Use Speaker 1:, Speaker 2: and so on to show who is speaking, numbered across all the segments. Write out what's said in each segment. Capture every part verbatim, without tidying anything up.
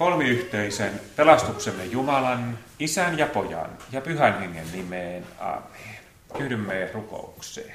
Speaker 1: kolmiyhteisen pelastuksemme Jumalan, Isän ja Pojan ja Pyhän Hengen nimeen. Aamen. Yhdymme rukoukseen.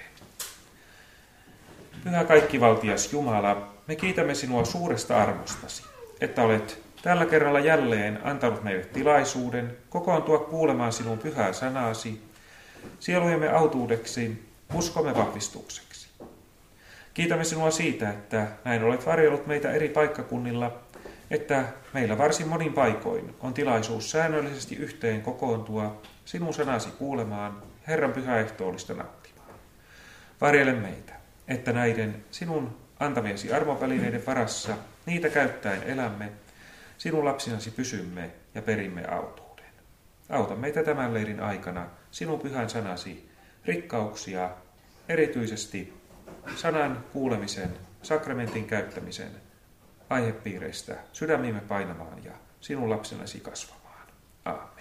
Speaker 1: Pyhä kaikkivaltias Jumala, me kiitämme sinua suuresta armostasi, että olet tällä kerralla jälleen antanut meille tilaisuuden kokoontua kuulemaan sinun pyhää sanasi, sielujemme autuudeksi, uskomme vahvistukseksi. Kiitämme sinua siitä, että näin olet varjellut meitä eri paikkakunnilla, että meillä varsin monin paikoin on tilaisuus säännöllisesti yhteen kokoontua sinun sanasi kuulemaan, Herran pyhäehtoollista nauttimaan. Varjele meitä, että näiden sinun antamiesi armovälineiden varassa niitä käyttäen elämme, sinun lapsinasi pysymme ja perimme autuuden. Auta meitä tämän leirin aikana sinun pyhän sanasi rikkauksia, erityisesti sanan kuulemisen, sakramentin käyttämisen aihepiireistä sydämimme painamaan ja sinun lapsenasi kasvamaan. Aamen.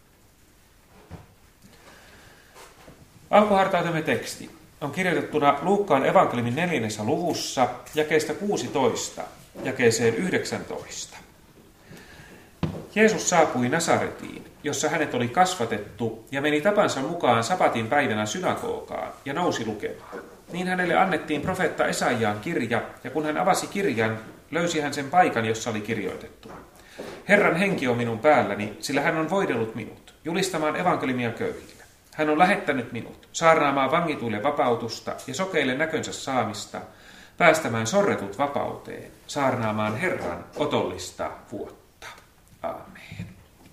Speaker 1: Alkuhartautemme teksti on kirjoitettuna Luukkaan evankeliumin neljännessä luvussa jakeesta kuusitoista jakeeseen yhdeksäntoista. Jeesus saapui Nasaretiin, jossa hänet oli kasvatettu, ja meni tapansa mukaan sabatin päivänä synagogaan ja nousi lukemaan. Niin hänelle annettiin profeetta Esaiaan kirja, ja kun hän avasi kirjan, löysi hän sen paikan, jossa oli kirjoitettu. Herran henki on minun päälläni, sillä hän on voidellut minut, julistamaan evankeliumia köyhille. Hän on lähettänyt minut, saarnaamaan vangituille vapautusta ja sokeille näkönsä saamista, päästämään sorretut vapauteen, saarnaamaan Herran otollista vuotta. Aamen.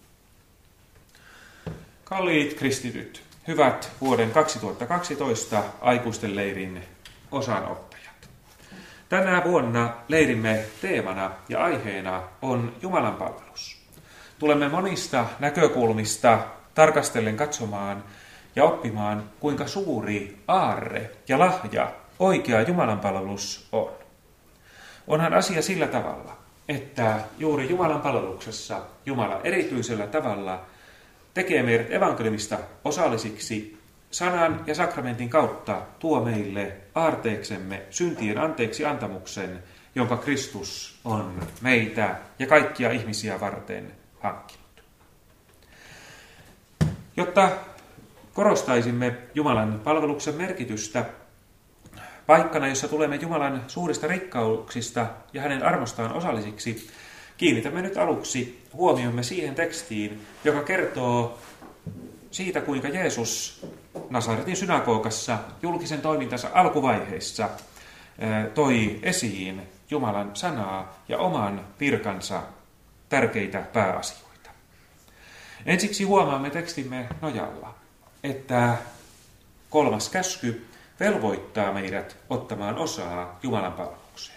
Speaker 1: Kalliit kristityt, hyvät vuoden kaksituhattakaksitoista aikuisten leirin osanottajat. Tänä vuonna leirimme teemana ja aiheena on Jumalan palvelus. Tulemme monista näkökulmista tarkastellen katsomaan ja oppimaan, kuinka suuri aarre ja lahja oikea Jumalan palvelus on. Onhan asia sillä tavalla, että juuri Jumalan palveluksessa Jumala erityisellä tavalla tekee meidät evankeliumista osallisiksi sanan ja sakramentin kautta tuo meille aarteeksemme syntien anteeksi antamuksen, jonka Kristus on meitä ja kaikkia ihmisiä varten hankkinut. Jotta korostaisimme Jumalan palveluksen merkitystä paikkana, jossa tulemme Jumalan suurista rikkauksista ja hänen armostaan osallisiksi, kiinnitämme nyt aluksi huomiomme siihen tekstiin, joka kertoo siitä, kuinka Jeesus Nasaretin synagogassa julkisen toimintansa alkuvaiheissa toi esiin Jumalan sanaa ja oman virkansa tärkeitä pääasioita. Ensiksi huomaamme tekstimme nojalla, että kolmas käsky velvoittaa meidät ottamaan osaa Jumalan palvelukseen.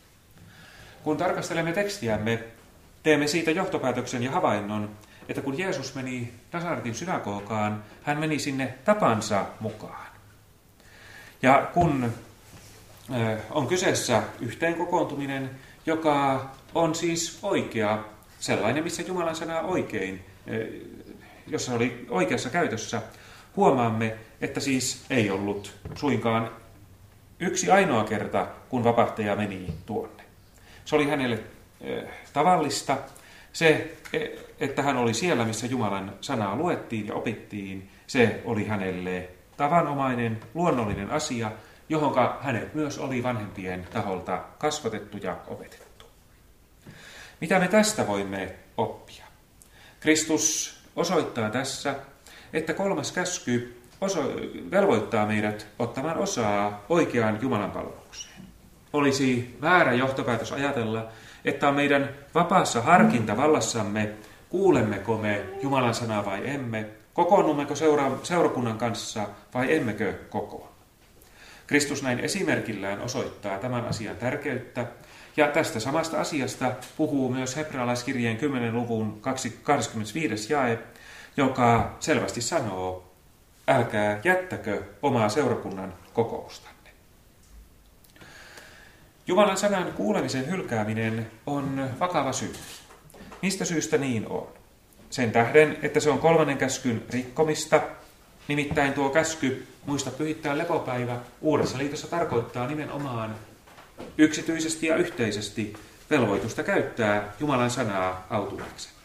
Speaker 1: Kun tarkastelemme tekstiämme, teemme siitä johtopäätöksen ja havainnon, että kun Jeesus meni Nasaretin synagogaan, hän meni sinne tapansa mukaan. Ja kun on kyseessä yhteen kokoontuminen, joka on siis oikea, sellainen, missä Jumalan sanaa oikein, jossa oli oikeassa käytössä, huomaamme, että siis ei ollut suinkaan yksi ainoa kerta, kun vapahtaja meni tuonne. Se oli hänelle tavallista. Se, että hän oli siellä, missä Jumalan sanaa luettiin ja opittiin, se oli hänelle tavanomainen, luonnollinen asia, johonka hänet myös oli vanhempien taholta kasvatettu ja opetettu. Mitä me tästä voimme oppia? Kristus osoittaa tässä, että kolmas käsky oso- velvoittaa meidät ottamaan osaa oikeaan Jumalan palvelukseen. Olisi väärä johtopäätös ajatella, että on meidän vapaassa harkintavallassamme, kuulemmeko me Jumalan sanaa vai emme, kokoonnummeko seura- seurakunnan kanssa vai emmekö kokoon. Kristus näin esimerkillään osoittaa tämän asian tärkeyttä, ja tästä samasta asiasta puhuu myös hebrealaiskirjeen kymmenen luvun kaksikymmentäviisi jae, joka selvästi sanoo, älkää jättäkö omaa seurakunnan kokoustanne. Jumalan sanan kuulemisen hylkääminen on vakava syy. Mistä syystä niin on? Sen tähden, että se on kolmannen käskyn rikkomista, nimittäin tuo käsky muista pyhittää lepopäivä Uudessa liitossa tarkoittaa nimenomaan yksityisesti ja yhteisesti velvoitusta käyttää Jumalan sanaa autuaaksemme.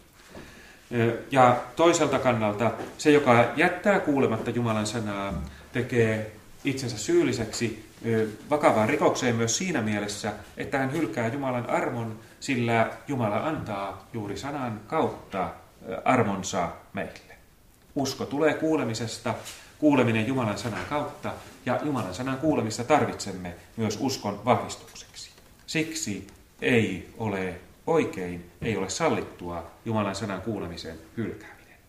Speaker 1: Ja toiselta kannalta se, joka jättää kuulematta Jumalan sanaa, tekee itsensä syylliseksi vakavaan rikokseen myös siinä mielessä, että hän hylkää Jumalan armon, sillä Jumala antaa juuri sanan kautta armonsa meille. Usko tulee kuulemisesta, kuuleminen Jumalan sanan kautta, ja Jumalan sanan kuulemista tarvitsemme myös uskon vahvistukseksi. Siksi ei ole oikein, ei ole sallittua Jumalan sanan kuulemisen hylkääminen.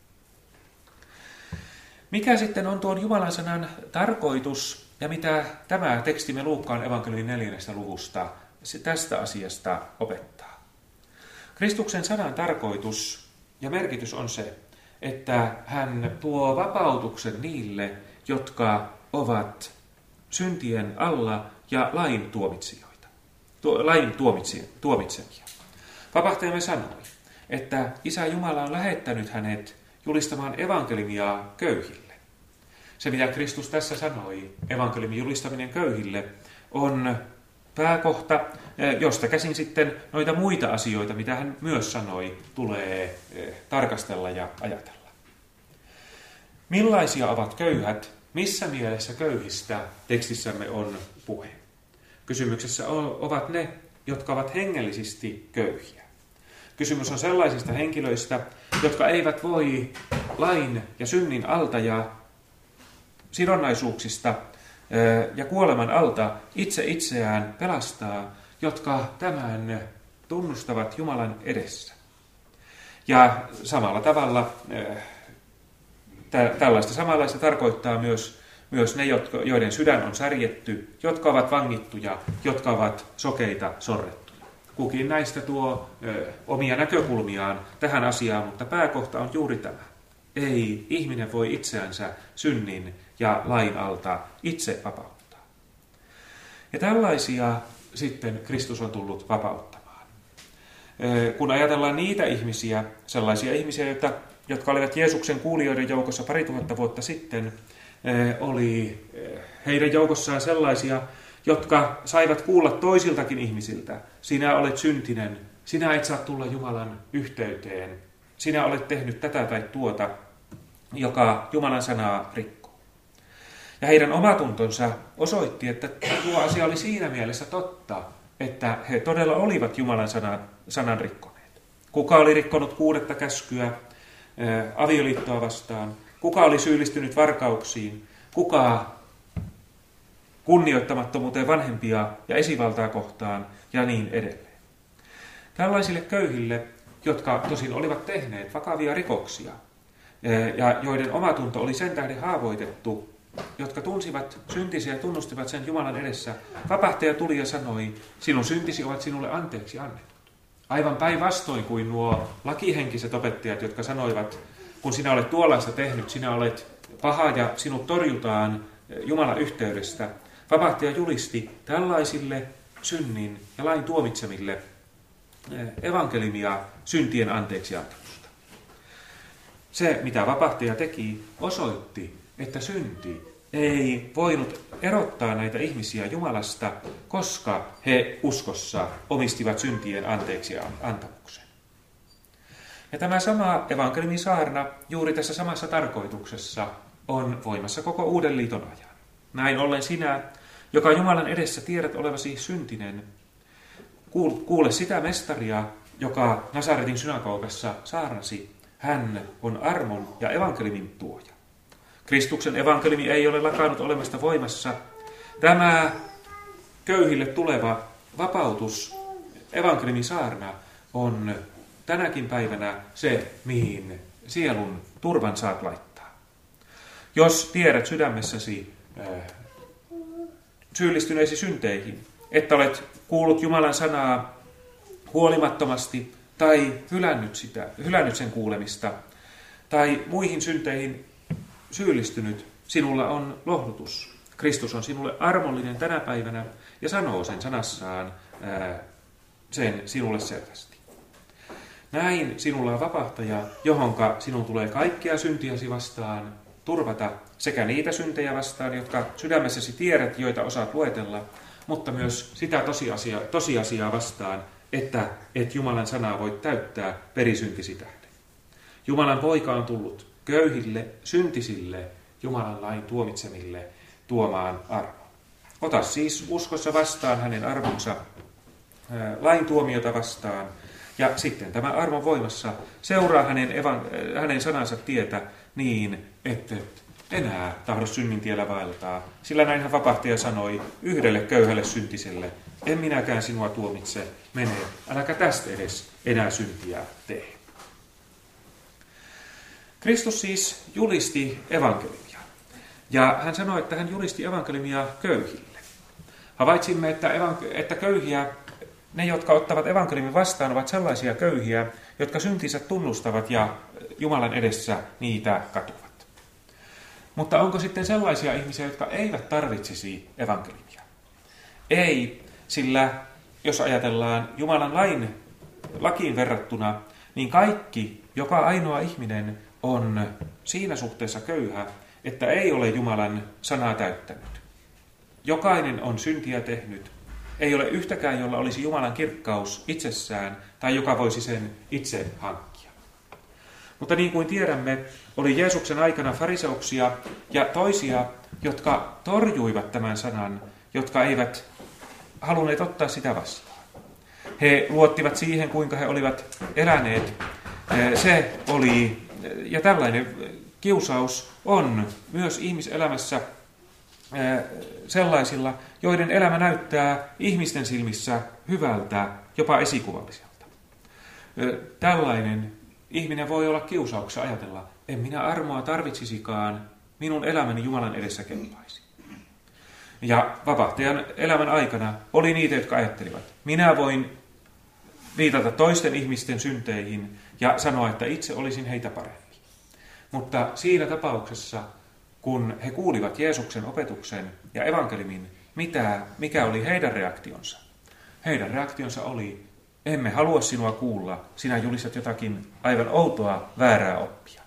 Speaker 1: Mikä sitten on tuon Jumalan sanan tarkoitus ja mitä tämä tekstimme Luukkaan evankeliumin neljännestä luvusta tästä asiasta opettaa? Kristuksen sanan tarkoitus ja merkitys on se, että hän tuo vapautuksen niille, jotka ovat syntien alla ja lain tuomitsijoita, tuo, lain tuomitsevia. Vapahtajamme sanoi, että Isä Jumala on lähettänyt hänet julistamaan evankeliumia köyhille. Se, mitä Kristus tässä sanoi, evankeliumin julistaminen köyhille, on pääkohta, josta käsin sitten noita muita asioita, mitä hän myös sanoi, tulee tarkastella ja ajatella. Millaisia ovat köyhät? Missä mielessä köyhistä tekstissämme on puhe? Kysymyksessä ovat ne, jotka ovat hengellisesti köyhiä. Kysymys on sellaisista henkilöistä, jotka eivät voi lain ja synnin alta ja sidonnaisuuksista ja kuoleman alta itse itseään pelastaa, jotka tämän tunnustavat Jumalan edessä. Ja samalla tavalla tällaista samanlaista tarkoittaa myös, myös ne, jotka, joiden sydän on särjetty, jotka ovat vangittuja, jotka ovat sokeita sorrettuja. Kukin näistä tuo ö, omia näkökulmiaan tähän asiaan, mutta pääkohta on juuri tämä. Ei ihminen voi itseänsä synnin ja lain alta itse vapauttaa. Ja tällaisia sitten Kristus on tullut vapauttamaan. Ö, kun ajatellaan niitä ihmisiä, sellaisia ihmisiä, joita jotka olivat Jeesuksen kuulijoiden joukossa pari tuhatta vuotta sitten, oli heidän joukossaan sellaisia, jotka saivat kuulla toisiltakin ihmisiltä, sinä olet syntinen, sinä et saa tulla Jumalan yhteyteen, sinä olet tehnyt tätä tai tuota, joka Jumalan sanaa rikkoo. Ja heidän omatuntonsa osoitti, että tuo asia oli siinä mielessä totta, että he todella olivat Jumalan sanan, sanan rikkoneet. Kuka oli rikkonut kuudetta käskyä avioliittoa vastaan, kuka oli syyllistynyt varkauksiin, kuka kunnioittamattomuuteen vanhempia ja esivaltaa kohtaan ja niin edelleen. Tällaisille köyhille, jotka tosin olivat tehneet vakavia rikoksia ja joiden omatunto oli sen tähden haavoitettu, jotka tunsivat syntisiä ja tunnustivat sen Jumalan edessä, vapahtaja tuli ja sanoi, sinun syntisi ovat sinulle anteeksi annettu. Aivan päinvastoin kuin nuo lakihenkiset opettajat, jotka sanoivat, kun sinä olet tuollaista tehnyt, sinä olet paha ja sinut torjutaan Jumalan yhteydestä. Vapahtaja julisti tällaisille synnin ja lain tuomitsemille evankeliumia syntien anteeksiantamusta. Se, mitä vapahtaja teki, osoitti, että synti ei voinut erottaa näitä ihmisiä Jumalasta, koska he uskossa omistivat syntien anteeksi antamuksen. Ja tämä sama evankeliumin saarna juuri tässä samassa tarkoituksessa on voimassa koko Uuden liiton ajan. Näin ollen sinä, joka Jumalan edessä tiedät olevasi syntinen, kuule sitä mestaria, joka Nasaretin synagogassa saarnasi. Hän on armon ja evankeliumin tuoja. Kristuksen evankeliumi ei ole lakannut olemasta voimassa. Tämä köyhille tuleva vapautus, evankeliumin saarna, on tänäkin päivänä se, mihin sielun turvan saat laittaa. Jos tiedät sydämessäsi äh, syyllistyneesi synteihin, että olet kuullut Jumalan sanaa huolimattomasti tai hylännyt, sitä, hylännyt sen kuulemista, tai muihin synteihin syyllistynyt, sinulla on lohdutus. Kristus on sinulle armollinen tänä päivänä ja sanoo sen sanassaan ää, sen sinulle selvästi. Näin sinulla on vapahtaja, johonka sinun tulee kaikkia syntiäsi vastaan turvata, sekä niitä syntejä vastaan, jotka sydämessäsi tiedät, joita osaat luetella, mutta myös sitä tosiasia, tosiasiaa vastaan, että et Jumalan sanaa voi täyttää perisyntisi tähden. Jumalan poika on tullut köyhille, syntisille, Jumalan lain tuomitsemille tuomaan armon. Ota siis uskossa vastaan hänen armonsa, lain tuomiota vastaan, ja sitten tämä armon voimassa seuraa hänen, evan, hänen sanansa tietä niin, että enää tahdo synnin tiellä vaeltaa. Sillä näinhän vapahtaja sanoi yhdelle köyhälle syntiselle, en minäkään sinua tuomitse, mene, äläkä tästä edes enää syntiä tee. Kristus siis julisti evankeliumia, ja hän sanoi, että hän julisti evankeliumia köyhille. Havaitsimme, että, evank- että köyhiä, ne jotka ottavat evankeliumin vastaan, ovat sellaisia köyhiä, jotka syntinsä tunnustavat ja Jumalan edessä niitä katuvat. Mutta onko sitten sellaisia ihmisiä, jotka eivät tarvitsisi evankeliumia? Ei, sillä jos ajatellaan Jumalan lain, lakiin verrattuna, niin kaikki, joka ainoa ihminen on siinä suhteessa köyhä, että ei ole Jumalan sanaa täyttänyt. Jokainen on syntiä tehnyt. Ei ole yhtäkään, jolla olisi Jumalan kirkkaus itsessään tai joka voisi sen itse hankkia. Mutta niin kuin tiedämme, oli Jeesuksen aikana fariseuksia ja toisia, jotka torjuivat tämän sanan, jotka eivät halunneet ottaa sitä vastaan. He luottivat siihen, kuinka he olivat eläneet. Se oli, ja tällainen kiusaus on myös ihmiselämässä sellaisilla, joiden elämä näyttää ihmisten silmissä hyvältä, jopa esikuvalliselta. Tällainen ihminen voi olla kiusauksessa ajatella, en minä armoa tarvitsisikaan, minun elämäni Jumalan edessä kelpaisi. Ja vapahtajan elämän aikana oli niitä, jotka ajattelivat, minä voin viitata toisten ihmisten synteihin ja sanoa, että itse olisin heitä parempi. Mutta siinä tapauksessa, kun he kuulivat Jeesuksen opetuksen ja evankeliumin, mitä, mikä oli heidän reaktionsa? Heidän reaktionsa oli, emme halua sinua kuulla, sinä julistat jotakin aivan outoa, väärää oppia.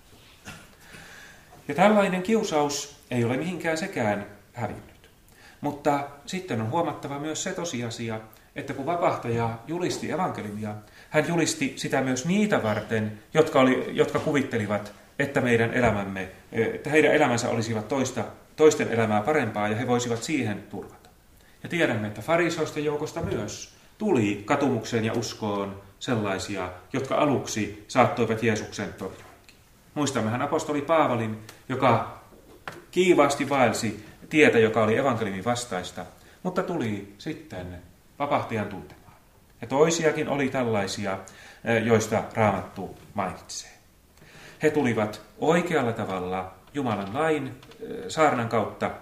Speaker 1: Ja tällainen kiusaus ei ole mihinkään sekään hävinnyt. Mutta sitten on huomattava myös se tosiasia, että kun vapahtaja julisti evankeliumia, hän julisti sitä myös niitä varten, jotka, oli, jotka kuvittelivat, että meidän elämämme, että heidän elämänsä olisivat toista, toisten elämää parempaa ja he voisivat siihen turvata. Ja tiedämme, että fariseosten joukosta myös tuli katumukseen ja uskoon sellaisia, jotka aluksi saattoivat Jeesuksen torjua. Muistammehan apostoli Paavalin, joka kiivaasti vaelsi tietä, joka oli evankeliumin vastaista, mutta tuli sitten vapahtajan tuntemaan. Ja toisiakin oli tällaisia, joista Raamattu mainitsee. He tulivat oikealla tavalla Jumalan lain saarnan kautta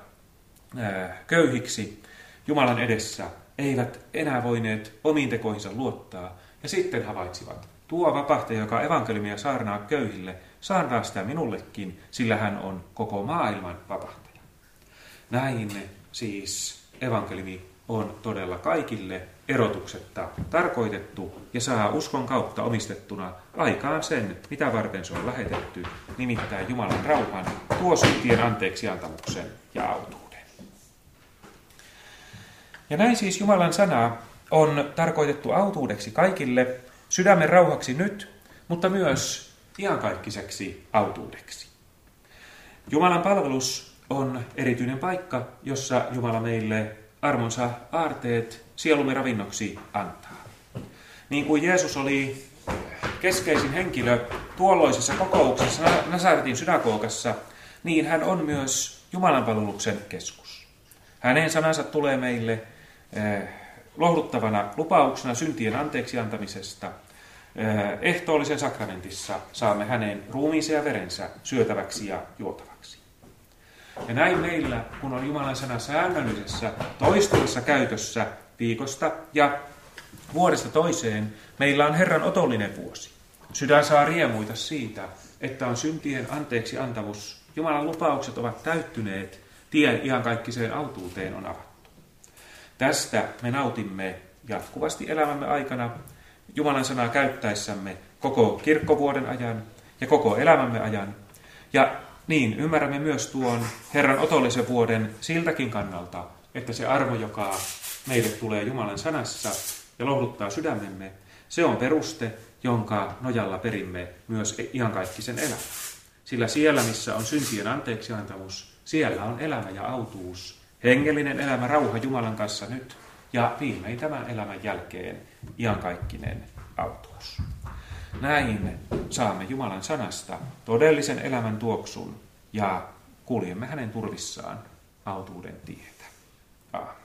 Speaker 1: köyhiksi Jumalan edessä, eivät enää voineet omiin tekoihinsa luottaa, ja sitten havaitsivat, tuo vapahtaja, joka evankeliumia saarnaa köyhille, saarnaa sitä minullekin, sillä hän on koko maailman vapahtaja. Näin siis evankeliumi on todella kaikille erotuksetta tarkoitettu ja saa uskon kautta omistettuna aikaan sen, mitä varten se on lähetetty, nimittäin Jumalan rauhan, tuo syntien anteeksiantamuksen ja autuuden. Ja näin siis Jumalan sana on tarkoitettu autuudeksi kaikille, sydämen rauhaksi nyt, mutta myös iankaikkiseksi autuudeksi. Jumalan palvelus on erityinen paikka, jossa Jumala meille armonsa aarteet sielumme ravinnoksi antaa. Niin kuin Jeesus oli keskeisin henkilö tuolloisessa kokouksessa Nasaretin synagogassa, niin hän on myös Jumalan palveluksen keskus. Hänen sanansa tulee meille lohduttavana lupauksena syntien anteeksi antamisesta. Ehtoollisen sakramentissa saamme hänen ruumiinsa ja verensä syötäväksi ja juotavaksi. Ja näin meillä, kun on Jumalan sana säännöllisessä, toistuvassa käytössä viikosta ja vuodesta toiseen, meillä on Herran otollinen vuosi. Sydän saa riemuita siitä, että on syntien anteeksi antavuus. Jumalan lupaukset ovat täyttyneet, tie iankaikkiseen autuuteen on avattu. Tästä me nautimme jatkuvasti elämämme aikana Jumalan sanaa käyttäessämme koko kirkkovuoden ajan ja koko elämämme ajan. Ja niin ymmärrämme myös tuon Herran otollisen vuoden siltäkin kannalta, että se armo, joka meille tulee Jumalan sanassa, ja lohduttaa sydämemme, se on peruste, jonka nojalla perimme myös iankaikkisen elämän. Sillä siellä, missä on syntien anteeksiantamus, siellä on elämä ja autuus, hengellinen elämä, rauha Jumalan kanssa nyt ja viimein tämän elämän jälkeen iankaikkinen autuus. Näin saamme Jumalan sanasta todellisen elämän tuoksun ja kuljemme hänen turvissaan autuuden tietä. Aamen.